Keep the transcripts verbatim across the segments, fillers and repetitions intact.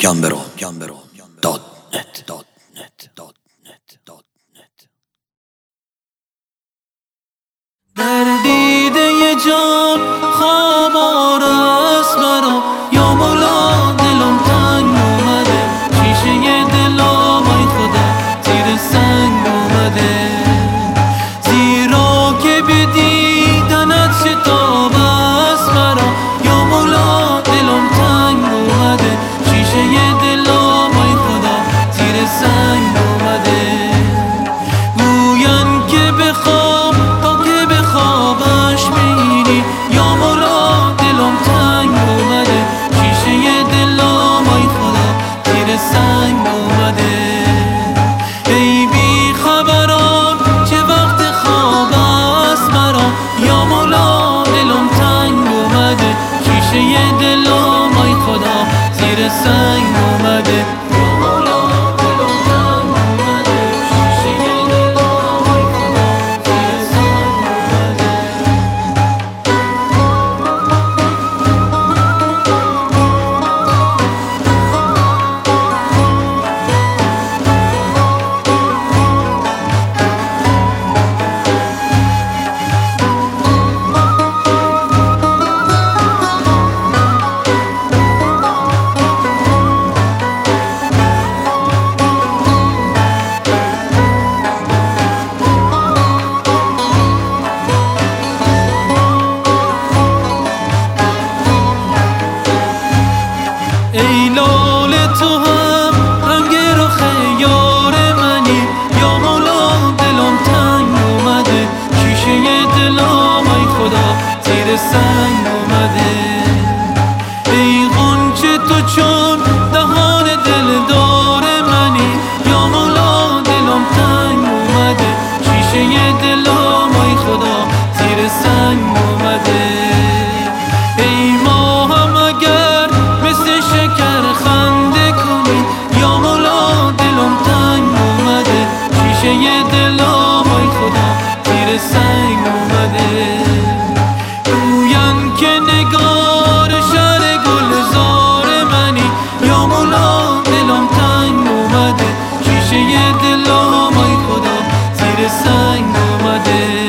گمبرو گمبرو دات نت دات نت دات نت دات نت. در دیده جان خواب آرست برا یا مولا دلم تنگ اومده، شیشه دلم ای خدا زیر سنگ اومده، زیرا که به دیدنت شتاب است برا یا مولا دلم تنگ اومده، شیشه دلم ای خدا زیر سنگ اومده. گوین که بخواب تا که به خوابش بینی یا مولا دلم تنگ اومده، شیشه دلم ای خدا زیر سنگ اومده. ای بی خبران چه وقت خواب است مرا یا مولا دلم تنگ اومده، شیشه دلم ای خدا زیر سنگ اومده. ای لاله تو هم رنگ رخ یار منی یا مولا دلم تنگ اومده، شیشه دلم ای خدا زیر سنگ اومده. ای غنچه تو چون دهان دلدار منی یا مولا دلم تنگ اومده، شیشه دلم ای خدا زیر سنگ اومده. ای ماهم اگر مثل شکر خنده کنی یا مولا دلم تنگ اومده، شیشه دلم ای خدا زیر سنگ اومده. گوین که نگار شهر گلزار منی یا مولا دلم تنگ اومده، شیشه دلم ای خدا زیر سنگ اومده.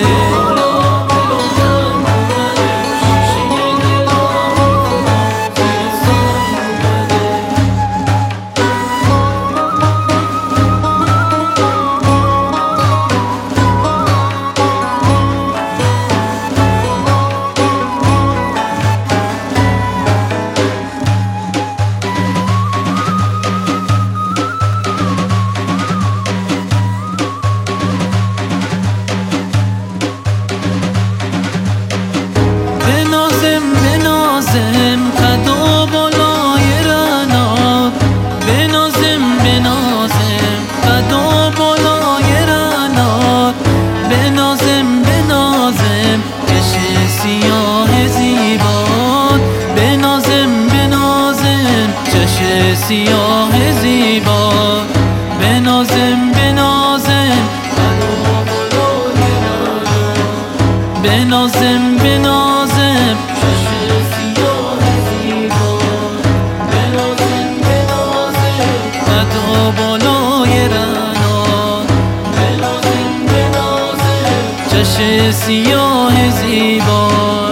بنازم قد و بالای رعنات، بنازم بنازم قد و بالای رعنات، بنازم بنازم کش سیاه زیبات، بنازم بنازم چش سیاه زیبات، بنازم بنازم قد و بالای رعنات، بنازم بنازم بالای رعنات، بنازم بنازم چش سیاه زیبا.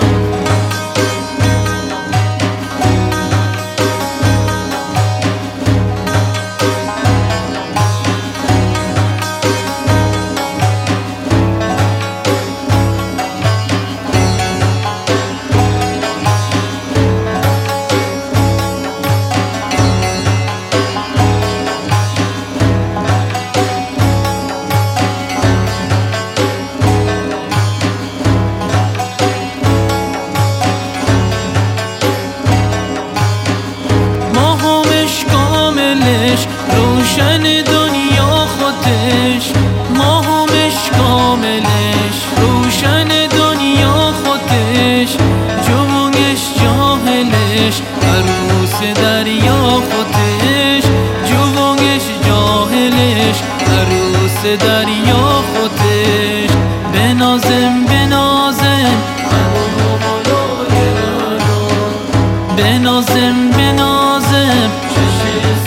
روشن دنیا خودش ماهمش کاملش، روشن دنیا خودش جوونش جاهلش، عروس دریا خودش جوونش جاهلش، عروس دریا خودش. بنازم بنازم بنازم بنازم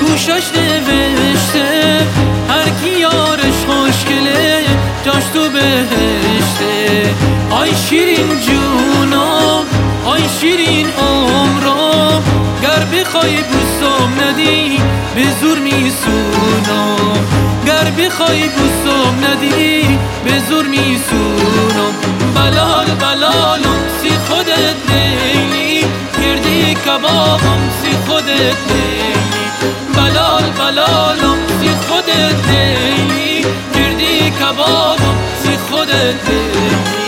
گوشش نوشته هر کی یارش خوشگله جاش تو بهشته. آی شیرین جونم آی شیرین عمرم گر بخوای بوسم ندی به زور میسونم. گر بخوای بوسم ندی به زور میسونم. بلال بلالم سی خودت لیلی گردی کبابم سی خودت لیلی. بلال بلالم سی خودت لیلی گردی کبابم سی خودت لیلی.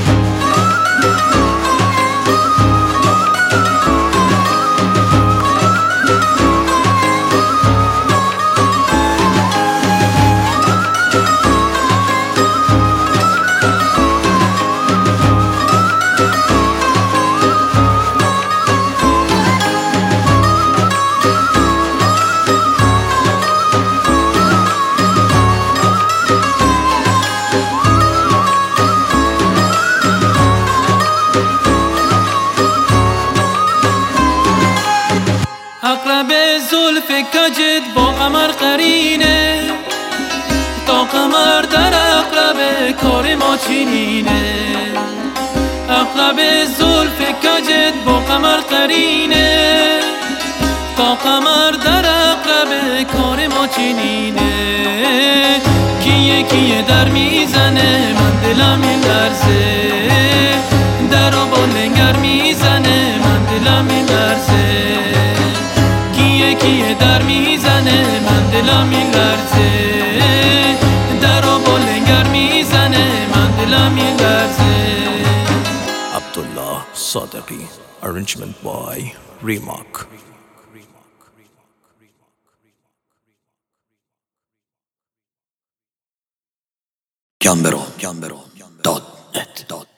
اقرب زلف کجت با قمر قرینه تا قمر در اقرب کار ما چینینه. اقرب زلف کجت با قمر قرینه تا قمر در اقرب کار ما چینینه. کیه کیه در میزنه من دلم میلرزه در و با لنگر میزنه من دلم میلرزه. کیه در میزنه من دلم میلرزه در و با لنگر میزنه من دلم میلرزه. Abdullah Sadeghi, arrangement by Remark. Gambero, Gambero, dot net, dot